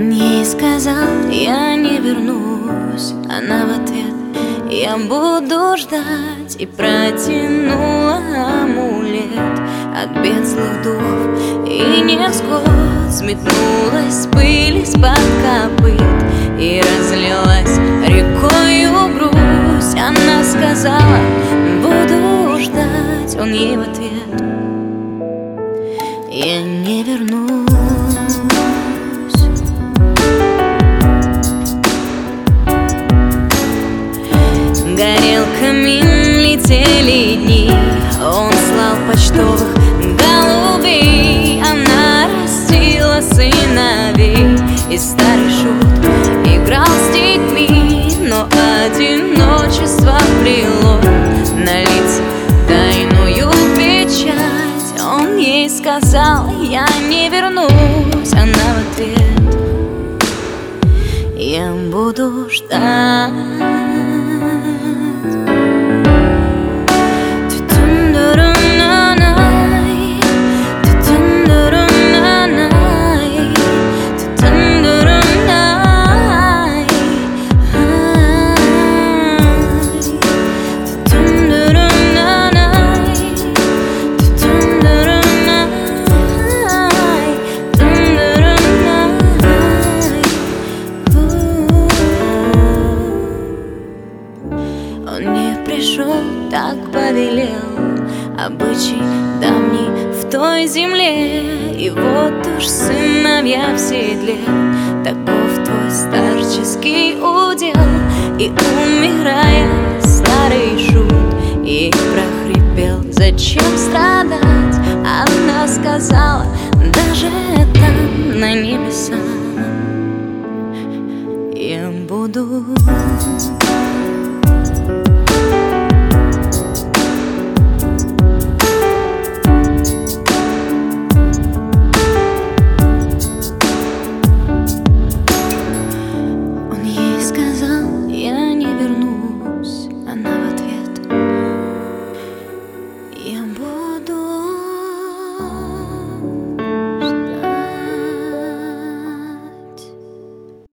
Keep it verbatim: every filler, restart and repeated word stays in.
Он ей сказал: я не вернусь. Она в ответ: я буду ждать. И протянула амулет от бед злых духов. И невзгод сметнулась пыль из-под копыт и разлилась рекою грусть. Она сказала: буду ждать. Он ей в ответ: я не вернусь. Горел камин, летели дни, он слал почтовых голубей. Она растила сыновей, и старый шут играл с детьми. Но одиночество плело на лицах тайную печать. Он ей сказал: я не вернусь. Она в ответ: я буду ждать. Он не пришел, так повелел обычай давний в той земле. И вот уж сыновья в седле, таков твой старческий удел. И умирая, старый шут ей прохрипел: зачем страдать? Она сказала: даже там, на небесах, я буду